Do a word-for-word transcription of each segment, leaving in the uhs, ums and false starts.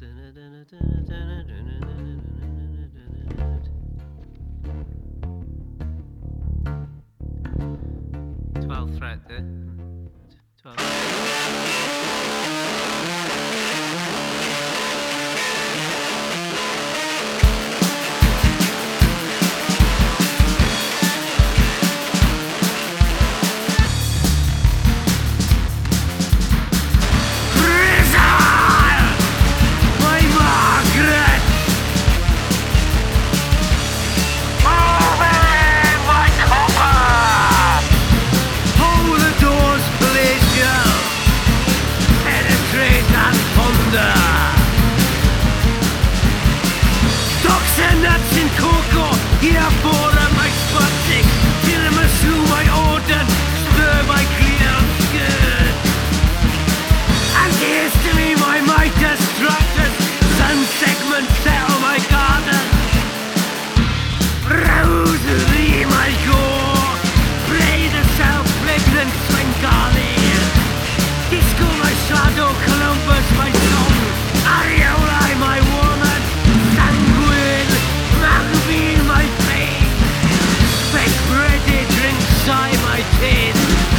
twelfth fret there. twelfth. Hier fordern mein zwanzig, tiramisu my orden, spur my clear good. And here's to me my mitre structures, sun segment settle my garden. Rouse thee my gore, play the self-pregnant Svengali. Disco my shadow, Columbus my song, Ariola my woman, sanguine, Magazine my pain, spec ready drink sigh my tears.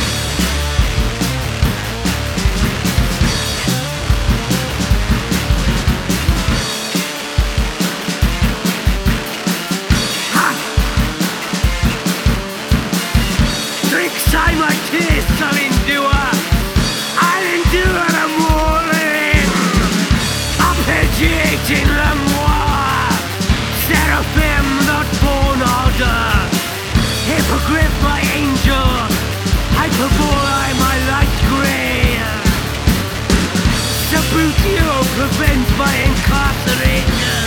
Drink sigh my tears, I'll endure, I'll endure the morning, arpeggiating l'amour, seraphim not born order, hypocrite my angel, hyperbole my light grey, Sabutio prevents my incarceration,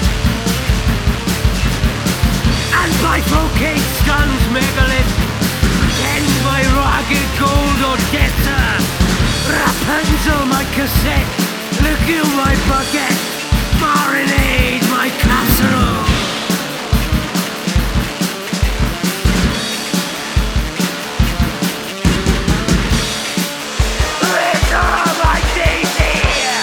and bifurcate stuns megalith, pretend my rugged gold Odessa, Rapunzel my cassette, Legume my baguette, marinade my casserole. Little my daisy.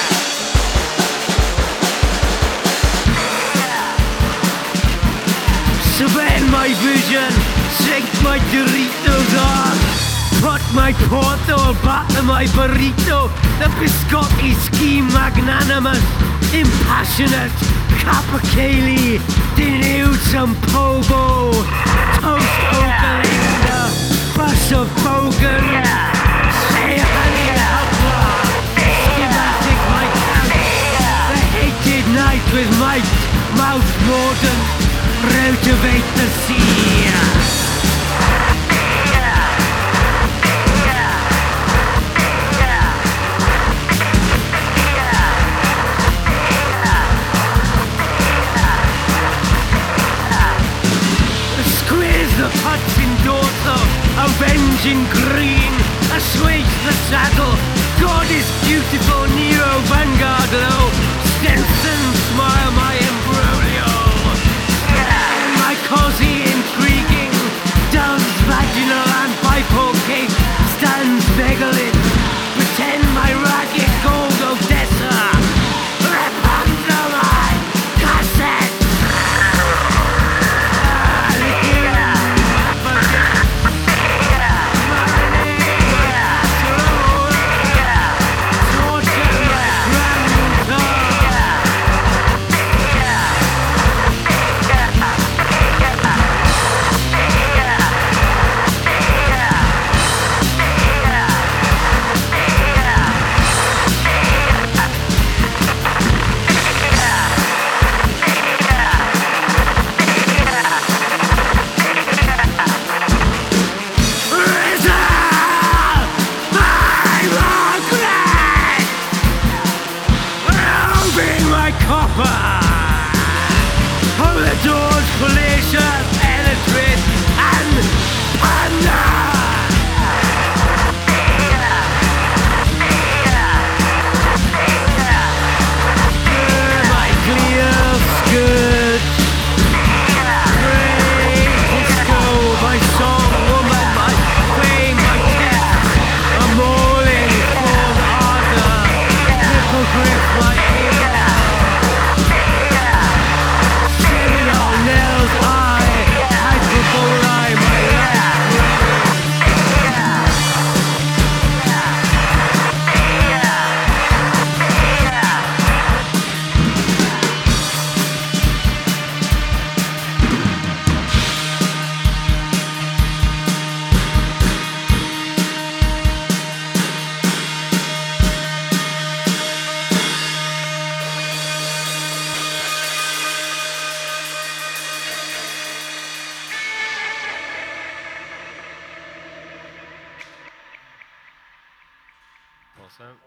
Suspend my vision, sink my Doritos on, put my porto, batter my burrito, the biscotti scheme magnanimous, impassionate, Capacali, denude some pogo, toast Ogalinda, bus of bogan, say honey opera, schematic my couch, the hated night with might, mouth mordant, rotivate the sea. The punching daughter, avenging green, assuage the saddle, God is beautiful, Nero Vanguard low, Stenson smile my imbroglio, my cozy intriguing, does vaginal and bifurcate, stands beggarly, pretend my ragged gold Odessa, Rapunzel my cassette. Grip my ear. Awesome.